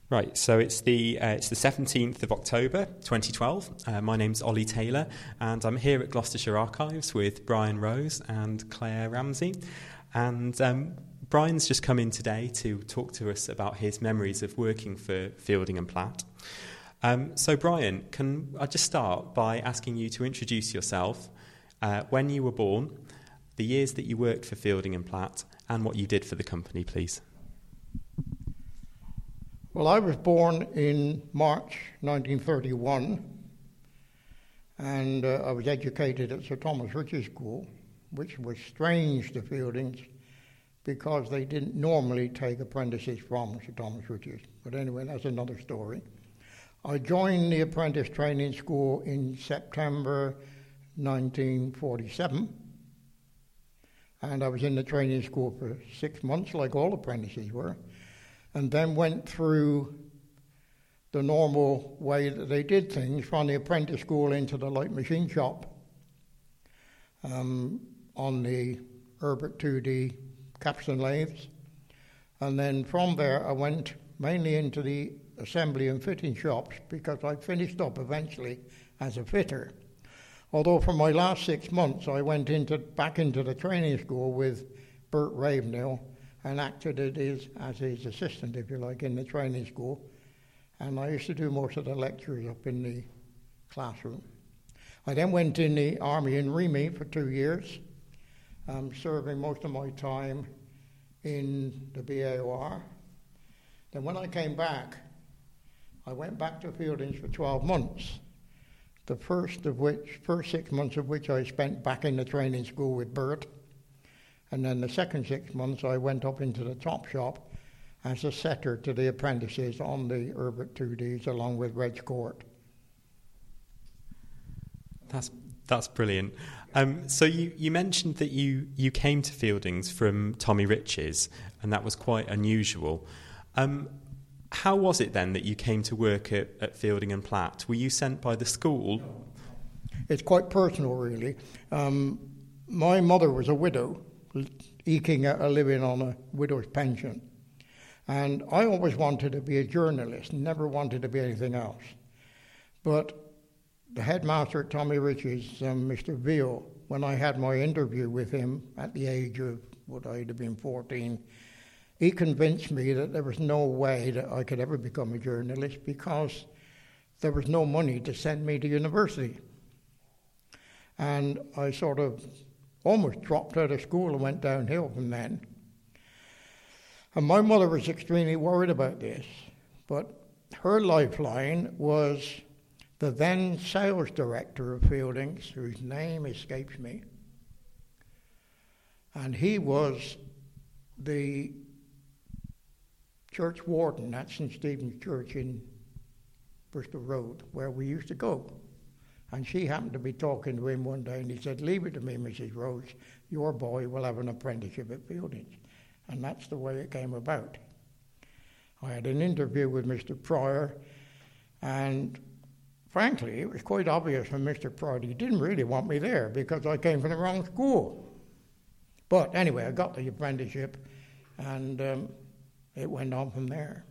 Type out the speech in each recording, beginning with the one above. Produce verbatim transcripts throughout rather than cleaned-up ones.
Right, so it's the uh, it's the seventeenth of October, twenty twelve. Uh, my name's Ollie Taylor, and I'm here at Gloucestershire Archives with Brian Rose and Claire Ramsey. And um, Brian's just come in today to talk to us about his memories of working for Fielding and Platt. Um, so, Brian, can I just start by asking you to introduce yourself, uh, when you were born, the years that you worked for Fielding and Platt, and what you did for the company, please. Well, I was born in March nineteen thirty-one, and uh, I was educated at Sir Thomas Ritchie School, which was strange to Fieldings because they didn't normally take apprentices from Sir Thomas Ritchie. But anyway, that's another story. I joined the apprentice training school in September nineteen forty-seven, and I was in the training school for six months, like all apprentices were, and then went through the normal way that they did things from the apprentice school into the light machine shop um, on the Herbert two D capstan lathes. And then from there I went mainly into the assembly and fitting shops because I finished up eventually as a fitter. Although for my last six months I went into back into the training school with Bert Ravenhill and acted as his, as his assistant, if you like, in the training school. And I used to do most of the lectures up in the classroom. I then went in the army in Remy for two years, um, serving most of my time in the B A O R. Then when I came back, I went back to Fieldings for twelve months, the first of which, first six months of which I spent back in the training school with Bert. And then the second six months I went up into the top shop as a setter to the apprentices on the Herbert two Ds along with Reg Court. That's that's brilliant. Um, so you, you mentioned that you, you came to Fieldings from Tommy Ritchie's, and that was quite unusual. Um, how was it then that you came to work at, at Fielding and Platt? Were you sent by the school? It's quite personal, really. Um, my mother was a widow, eking a living on a widow's pension. And I always wanted to be a journalist, never wanted to be anything else. But the headmaster at Tommy Ritchie's, um, Mister Veal, when I had my interview with him at the age of, what, I'd have been fourteen, he convinced me that there was no way that I could ever become a journalist because there was no money to send me to university. And I sort of almost dropped out of school and went downhill from then. And my mother was extremely worried about this, but her lifeline was the then sales director of Fieldings, whose name escapes me, and he was the church warden at Saint Stephen's Church in Bristol Road, where we used to go. And she happened to be talking to him one day, and he said, "Leave it to me, Missus Rose. Your boy will have an apprenticeship at Fieldings." And that's the way it came about. I had an interview with Mister Pryor, and frankly, it was quite obvious from Mister Pryor he didn't really want me there because I came from the wrong school. But anyway, I got the apprenticeship, and um, it went on from there.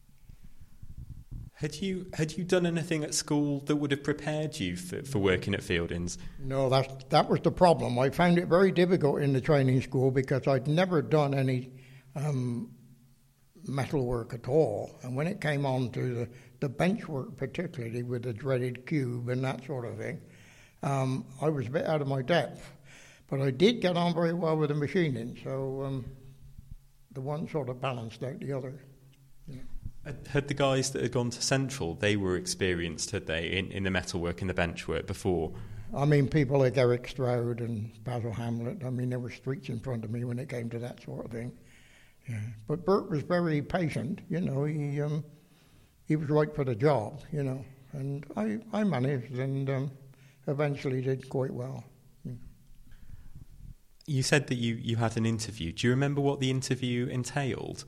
Had you had you done anything at school that would have prepared you for, for working at Fieldings? No, that that was the problem. I found it very difficult in the training school because I'd never done any um, metal work at all. And when it came on to the, the bench work, particularly with the dreaded cube and that sort of thing, um, I was a bit out of my depth. But I did get on very well with the machining, so um, the one sort of balanced out the other. Yeah. Had the guys that had gone to Central, they were experienced, had they, in, in the metalwork and the bench work before? I mean, people like Eric Stroud and Basil Hamlet, I mean, there were streets in front of me when it came to that sort of thing. Yeah. But Bert was very patient, you know, he um, he was right for the job, you know, and I, I managed and um, eventually did quite well. Yeah. You said that you, you had an interview. Do you remember what the interview entailed?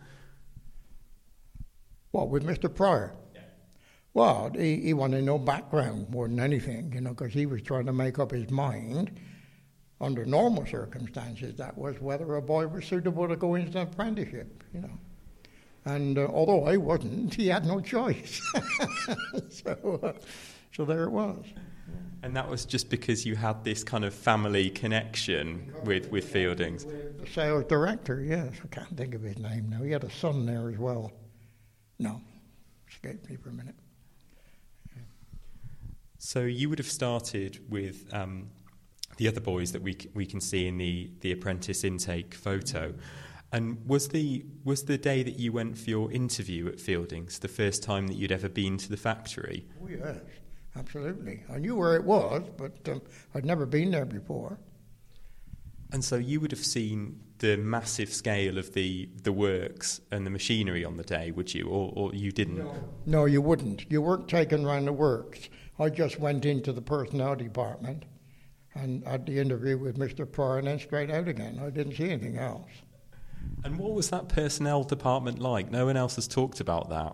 What, with Mister Pryor? Yeah. Well, he, he wanted no background more than anything, you know, because he was trying to make up his mind, under normal circumstances, that was whether a boy was suitable to go into an apprenticeship, you know. And uh, although I wasn't, he had no choice. so, uh, so there it was. And that was just because you had this kind of family connection with, with Fieldings? The sales director, yes. I can't think of his name now. He had a son there as well. No, escaped me for a minute. Yeah. So you would have started with um, the other boys that we c- we can see in the, the apprentice intake photo. And was the was the day that you went for your interview at Fieldings the first time that you'd ever been to the factory? Oh, yes. Absolutely. I knew where it was, but um, I'd never been there before. And so you would have seen the massive scale of the, the works and the machinery on the day, would you? Or, or you didn't? No. no, you wouldn't. You weren't taken around the works. I just went into the personnel department and had the interview with Mister Pryor and then straight out again. I didn't see anything else. And what was that personnel department like? No one else has talked about that.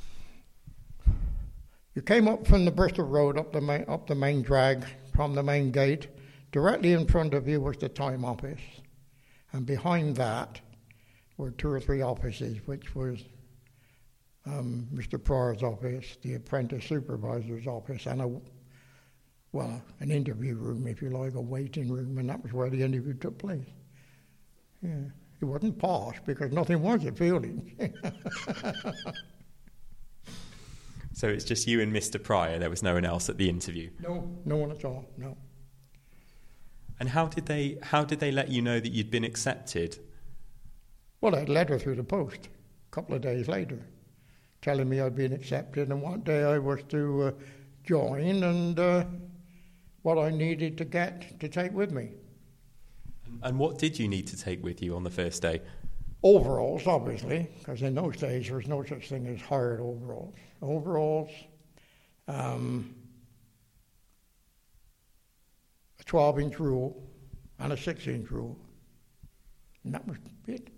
You came up from the Bristol Road up the main, up the main drag from the main gate. Directly in front of you was the time office, and behind that were two or three offices, which was um, Mister Pryor's office, the apprentice supervisor's office, and a well, an interview room, if you like, a waiting room, and that was where the interview took place. Yeah, it wasn't posh because nothing was at Fieldings. So it's just you and Mister Pryor, there was no one else at the interview? No, no one at all, no. And how did they how did they let you know that you'd been accepted? Well, I had a letter through the post a couple of days later telling me I'd been accepted and what day I was to uh, join and uh, what I needed to get to take with me. And what did you need to take with you on the first day? Overalls, obviously, because in those days there was no such thing as hired overalls. Overalls, um, a twelve-inch rule, and a six-inch rule. And that was it.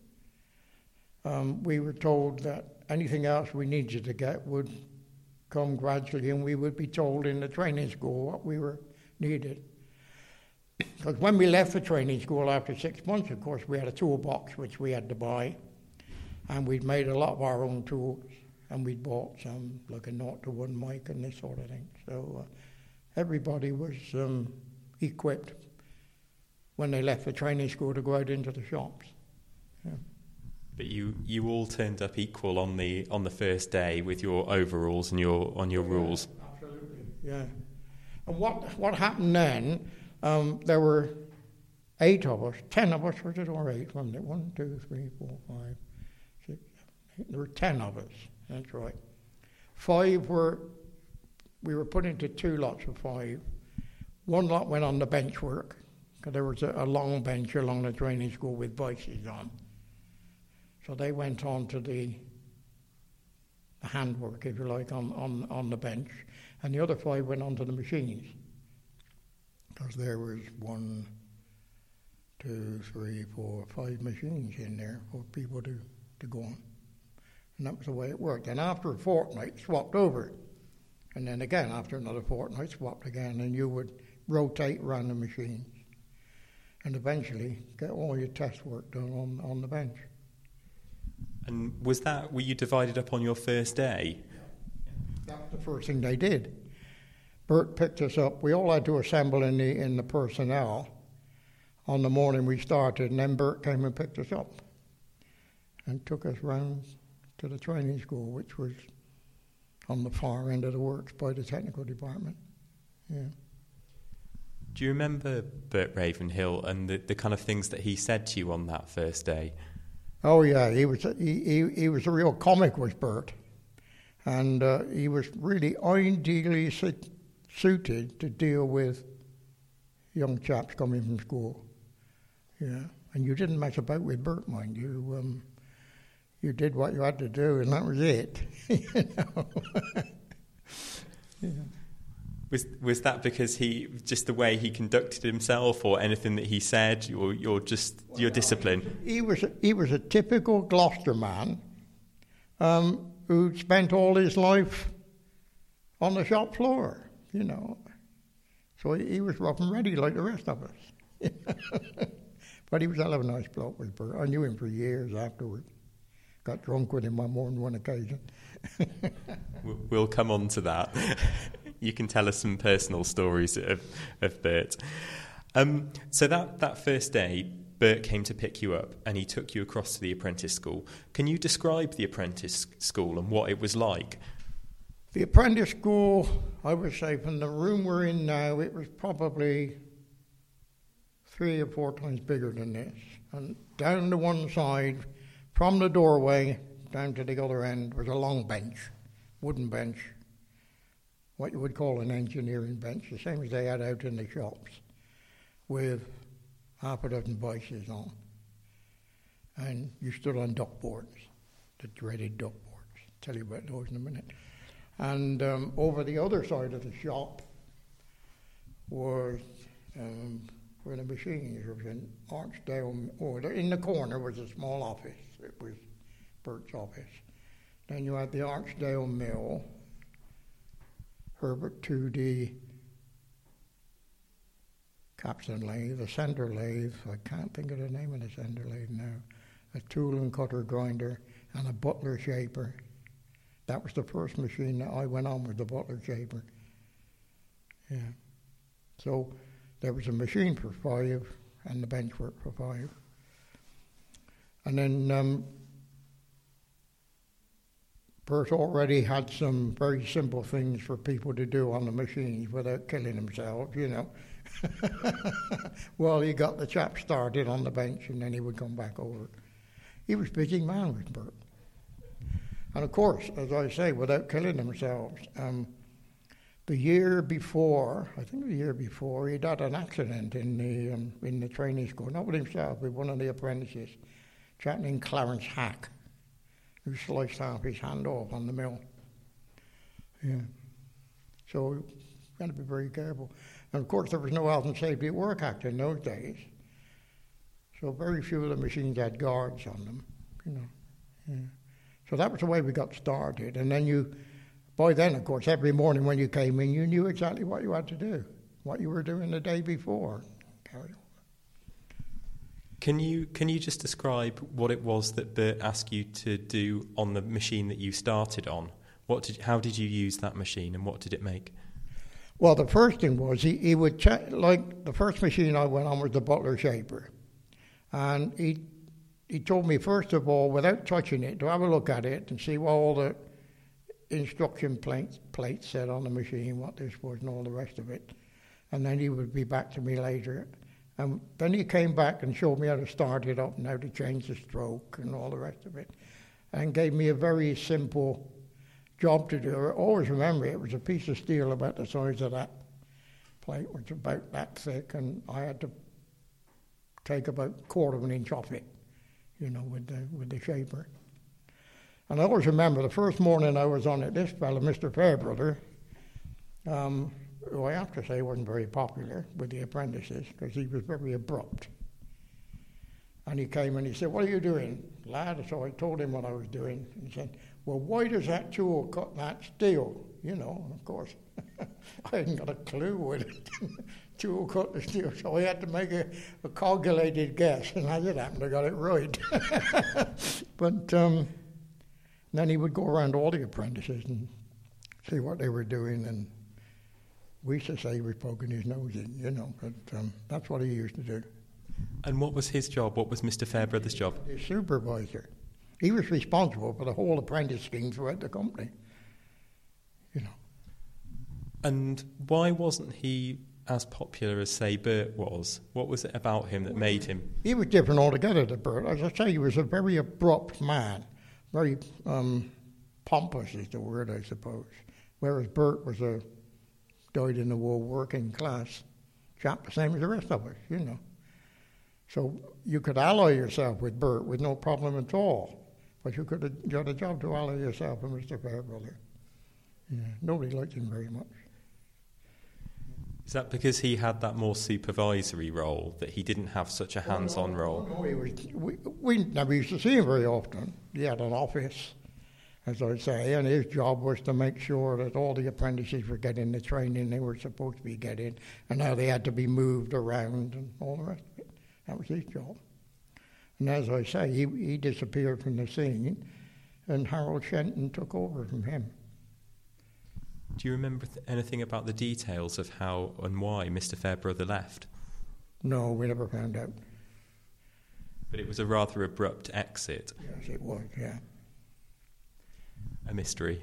Um, we were told that anything else we needed to get would come gradually, and we would be told in the training school what we were needed. Because when we left the training school after six months, of course, we had a toolbox which we had to buy, and we'd made a lot of our own tools, and we'd bought some, like a naught to one mic and this sort of thing. So uh, everybody was um, equipped when they left the training school to go out into the shops. Yeah. But you, you all turned up equal on the on the first day with your overalls and your on your rules. Absolutely, yeah. And what what happened then? Um, there were eight of us, ten of us, was it, or eight? Wasn't it? One, two, three, four, five, six, seven, eight. There were ten of us. That's right. Five were. We were put into two lots of five. One lot went on the bench work, because there was a, a long bench along the training school with vices on. So they went on to the, the handwork, if you like, on, on, on the bench, and the other five went on to the machines. Because there was one, two, three, four, five machines in there for people to, to go on. And that was the way it worked. And after a fortnight, swapped over. And then again, after another fortnight, swapped again, and you would rotate around the machines. And eventually get all your test work done on, on the bench. And was that, were you divided up on your first day? That was the first thing they did. Bert picked us up. We all had to assemble in the in the personnel on the morning we started, and then Bert came and picked us up and took us round to the training school, which was on the far end of the works by the technical department. Yeah. Do you remember Bert Ravenhill and the, the kind of things that he said to you on that first day? Oh yeah, he was he he, he was a real comic, was Bert, and uh, he was really ideally sit, suited to deal with young chaps coming from school. Yeah, and you didn't mess about with Bert, mind you. Um, you did what you had to do, and that was it. You know? Yeah. Was was that because he just the way he conducted himself, or anything that he said, or you're just well, your discipline? He was a, he was a typical Gloucester man um, who spent all his life on the shop floor, you know. So he, he was rough and ready like the rest of us. But he was a hell of a nice bloke, was Bert. I knew him for years afterwards got drunk with him on more than one occasion. We'll come on to that. You can tell us some personal stories of, of Bert. Um, so that, that first day, Bert came to pick you up and he took you across to the apprentice school. Can you describe the apprentice school and what it was like? The apprentice school, I would say, from the room we're in now, it was probably three or four times bigger than this. And down to one side, from the doorway down to the other end, was a long bench, wooden bench, what you would call an engineering bench, the same as they had out in the shops, with half a dozen vices on. And you stood on duckboards, the dreaded duckboards. I'll tell you about those in a minute. And um, over the other side of the shop was um, where the machines were in Archdale, or in the corner was a small office. It was Bert's office. Then you had the Archdale Mill, Herbert two D, capstan lathe, a centre lathe, I can't think of the name of the centre lathe now, a tool and cutter grinder, and a Butler shaper. That was the first machine that I went on with, the Butler shaper. Yeah. So there was a machine for five and the bench work for five. And then um, Bert already had some very simple things for people to do on the machines without killing themselves, you know. Well, he got the chap started on the bench and then he would come back over. He was a busy man with Bert. And of course, as I say, without killing themselves, um, the year before, I think the year before, he'd had an accident in the um, in the training school, not with himself, with one of the apprentices, a chap named Clarence Hack, who sliced half his hand off on the mill. Yeah. So you had to be very careful. And of course, there was no Health and Safety at Work Act in those days. So very few of the machines had guards on them, you know. Yeah. So that was the way we got started. And then you, by then, of course, every morning when you came in, you knew exactly what you had to do, what you were doing the day before. Carry on. Can you can you just describe what it was that Bert asked you to do on the machine that you started on? What did how did you use that machine and what did it make? Well, the first thing was he, he would check, like the first machine I went on was the Butler shaper. And he he told me, first of all, without touching it, to have a look at it and see what all the instruction plates, plates said on the machine, what this was and all the rest of it. And then he would be back to me later. And then he came back and showed me how to start it up and how to change the stroke and all the rest of it. And gave me a very simple job to do. I always remember it was a piece of steel about the size of that plate, which was about that thick, and I had to take about a quarter of an inch off it, you know, with the with the shaper. And I always remember the first morning I was on it, this fellow, Mister Fairbrother, um, who I have to say wasn't very popular with the apprentices because he was very abrupt. And he came and he said, "What are you doing, lad?" So I told him what I was doing. And he said, "Well, why does that tool cut that steel?" You know, and of course, I hadn't got a clue what it tool cut the steel, so I had to make a, a calculated guess, and as it happened, I got it right. But um, then he would go around all the apprentices and see what they were doing, and we used to say he was poking his nose in, you know, but um, that's what he used to do. And what was his job? What was Mister Fairbrother's job? His supervisor. He was responsible for the whole apprentice scheme throughout the company, you know. And why wasn't he as popular as, say, Bert was? What was it about him that made him? He was different altogether to Bert. As I say, he was a very abrupt man, very um, pompous is the word, I suppose. Whereas Bert was a dyed-in-the-wool working class chap, the same as the rest of us, you know. So you could ally yourself with Bert with no problem at all, but you could have got a job to ally yourself with Mister Fairbrother. Yeah, nobody liked him very much. Is that because he had that more supervisory role, that he didn't have such a hands-on oh, no, role? No, he was, we, we never used to see him very often. He had an office, as I say, and his job was to make sure that all the apprentices were getting the training they were supposed to be getting, and how they had to be moved around and all the rest of it. That was his job. And as I say, he, he disappeared from the scene, and Harold Shenton took over from him. Do you remember th- anything about the details of how and why Mister Fairbrother left? No, we never found out. But it was a rather abrupt exit. Yes, it was, yeah. A mystery.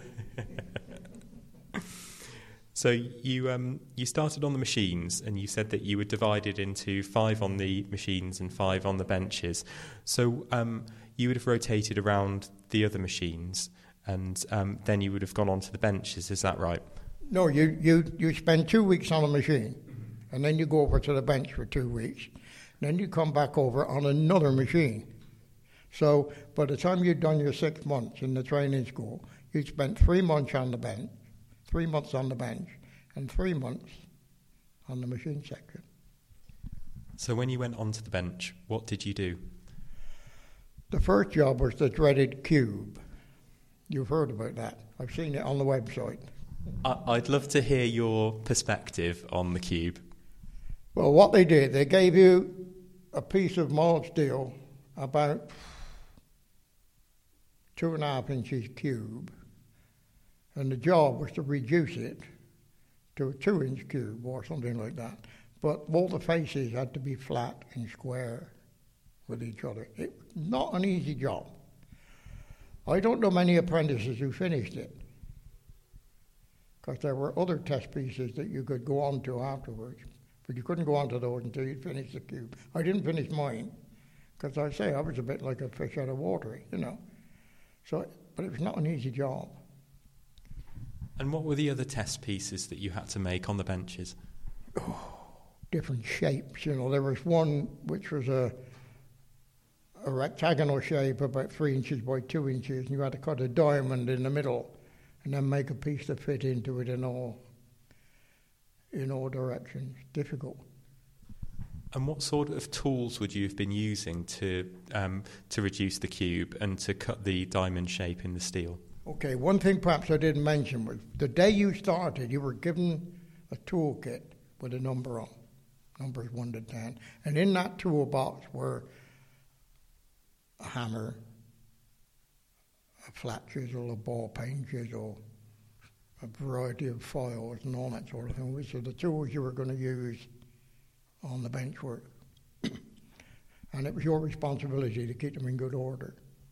So you um, you started on the machines, and you said that you were divided into five on the machines and five on the benches. So um, you would have rotated around the other machines, and um, then you would have gone on to the benches. Is that right? No, you, you, you spend two weeks on a machine, and then you go over to the bench for two weeks. Then you come back over on another machine. So by the time you'd done your six months in the training school, you'd spent three months on the bench, three months on the bench, and three months on the machine section. So when you went onto the bench, what did you do? The first job was the dreaded cube. You've heard about that. I've seen it on the website. I- I'd love to hear your perspective on the cube. Well, what they did, they gave you a piece of mild steel about two and a half inches cube, and the job was to reduce it to a two-inch cube or something like that. But all the faces had to be flat and square with each other. It was not an easy job. I don't know many apprentices who finished it, because there were other test pieces that you could go on to afterwards, but you couldn't go on to those until you'd finished the cube. I didn't finish mine, because I say I was a bit like a fish out of water, you know. So, but it was not an easy job. And what were the other test pieces that you had to make on the benches? Oh, different shapes, you know. There was one which was a a rectagonal shape about three inches by two inches, and you had to cut a diamond in the middle and then make a piece to fit into it in all in all directions. Difficult. And what sort of tools would you have been using to um, to reduce the cube and to cut the diamond shape in the steel? Okay, one thing perhaps I didn't mention was the day you started, you were given a toolkit with a number on, numbers one to ten, and in that toolbox were a hammer, a flat chisel, a ball peen chisel, a variety of files and all that sort of thing, which are the tools you were going to use on the bench work. And it was your responsibility to keep them in good order.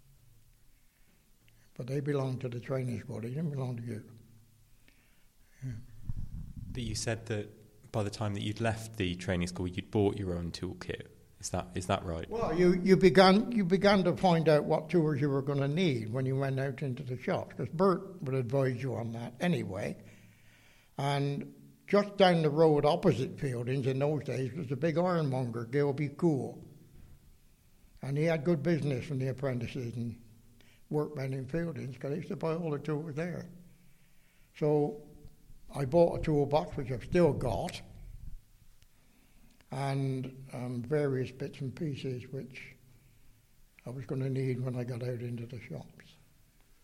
But they belonged to the training school, they didn't belong to you. Yeah. But you said that by the time that you'd left the training school, you'd bought your own toolkit. Is that is that right? Well, you, you began you began to find out what tools you were going to need when you went out into the shops, because Bert would advise you on that anyway. And just down the road opposite Fieldings in those days was a big ironmonger, Gilby Cool. And he had good business from the apprentices and workmen in Fieldings, because he used to buy all the tools there. So I bought a toolbox, which I've still got, and um, various bits and pieces which I was going to need when I got out into the shops.